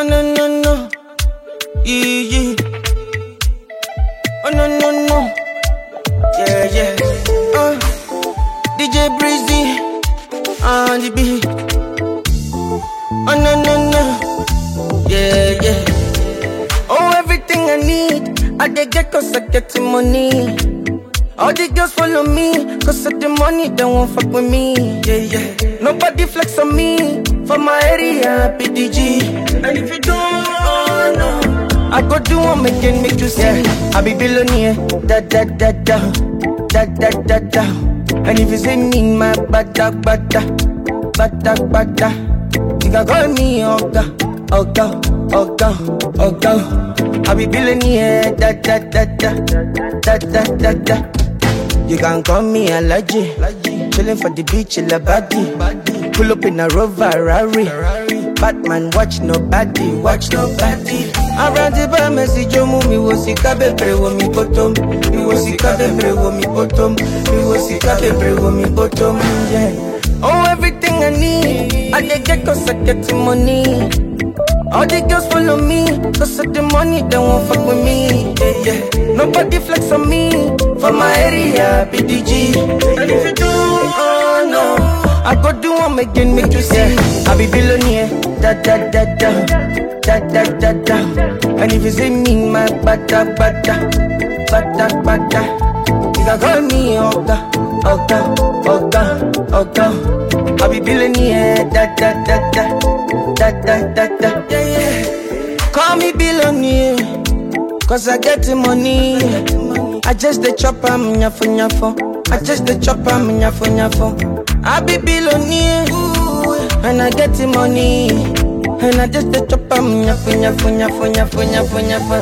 Oh no no no, yeah yeah. Oh no no no, yeah yeah. DJ Breezy on the beat. Oh no no no, yeah yeah. Oh everything I need, I dey get 'cause I get the money. All the girls follow me, 'cause of the money, they won't fuck with me. Yeah, yeah. Nobody flex on me, for my area, PDG. And if you don't, oh no, I go do one again, make you see. Yeah. I be billionaire, da da da da, da da da da. And if you say me, my bada bada, bada bada, you can call me Oga, Oga, Oga, Oga. I be billionaire, da da da da, da da da da. You can call me Alaji, chillin' for the beach, in the body. Pull up in a Rover, Rari. Batman, watch nobody, watch nobody. Around the bar, message you move me, was it cababre, wo mi bottom. Me was it cababre, wo mi bottom. Me was it cababre, wo mi bottom, yeah. Oh, everything I need, I dey get 'cause I get the money. All the girls follow me, 'cause of the money, they won't fuck with me. Yeah, yeah. Nobody flex on me, for my area, PDG. And if you do, oh no, I go do one again, make you see. I be billionaire, da da da da, da da da da. And if you see me, my bada bada, bada bada, you can call me Oga, Oga, Oga, Oga. I be billionaire, da da da da, da da da da. Yeah, yeah. Call me billionaire, 'cause I get the money. I just the chop, I'm nyafo nyafo. I just the chop, I'm nyafo nyafo. I be billionaire, and I get the money. And I just the chop, I'm nyafo nyafo nyafo nyafo nyafo nyafo.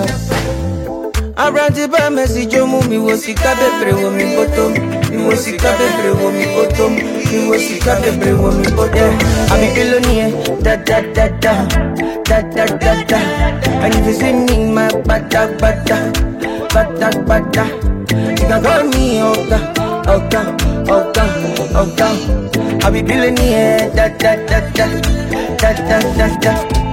Around the bar, message you move me, was it cababre, wo mi bottom. Me was it cababre, wo mi bottom. Me was it cababre, wo mi bottom. I be billionaire, da da da da, da da da da. And if you see me, my bada bada, bada bada, you can call me Oga, Oga, Oga, Oga. I be billionaire, da da da da, da da da da.